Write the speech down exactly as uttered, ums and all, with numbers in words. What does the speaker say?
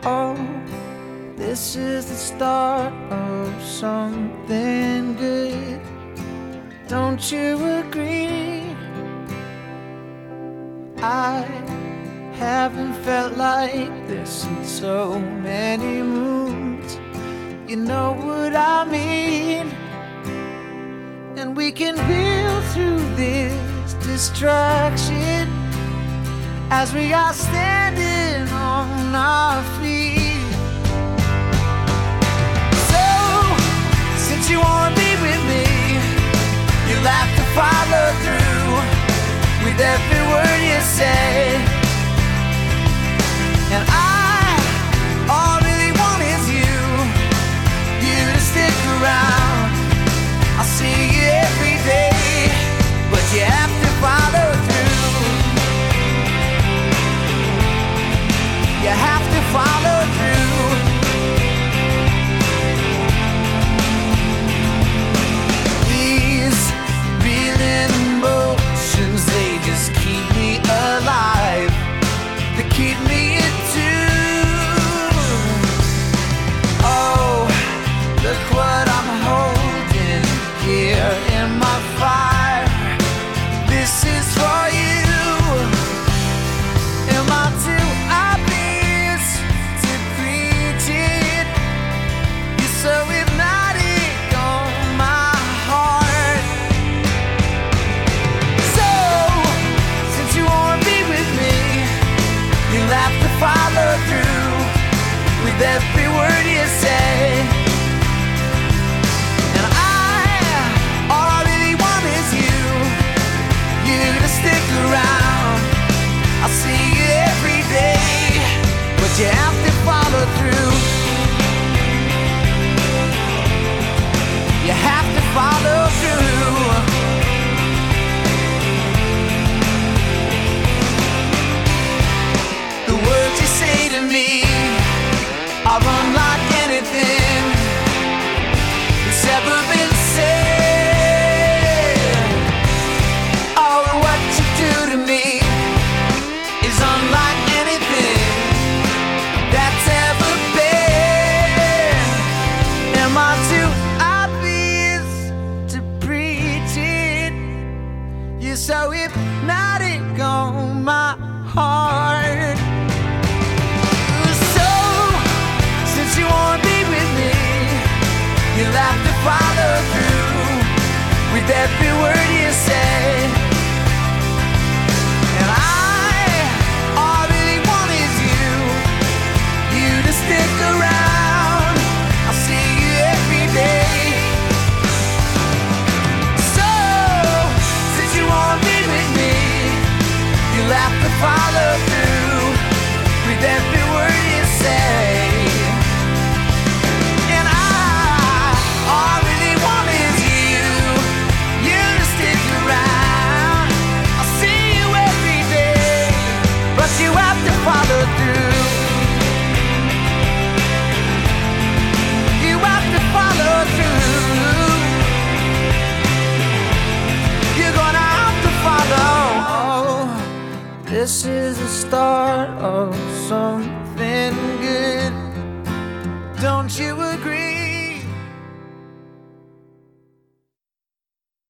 Oh, this is the start of something good. Don't you agree? I haven't felt like this in so many moons. You know what I mean? And we can build through this distraction as we are standing on our feet. So, since you wanna be with me, you'll have to follow through with every word you say. And I, all I really want is you, you to stick around. I'll see you every day, but you have to follow through. You have to follow through. These reeling emotions, they just keep me alive. They keep me in tune. Oh, look what I'm holding here in my fire. This is for you. Am I too obvious to preach it? You're so hypnotic on my heart. So, since you wanna be with me, you'll have to follow through with every word you say. And I, all I really want is you, you to stick around. I'll see you every day, but you have to follow through. You have to follow through. The words you say to me are unlike anything that's ever been said. Oh, what you do to me is unlike anything that's ever been. Am I too obvious to preach it? You're so hypnotic on my heart. So, since you wanna be with me, you'll have to follow through with every word you say. And I, all I really want is you, you to stick around. I'll see you every day. So, since you wanna be with me, you'll have to follow through with every word you say. And I, all I really want is you, you to stick around. I'll see you every day, but you have to follow through. You have to follow through. You're gonna have to follow. This is the start of something good. Don't you agree?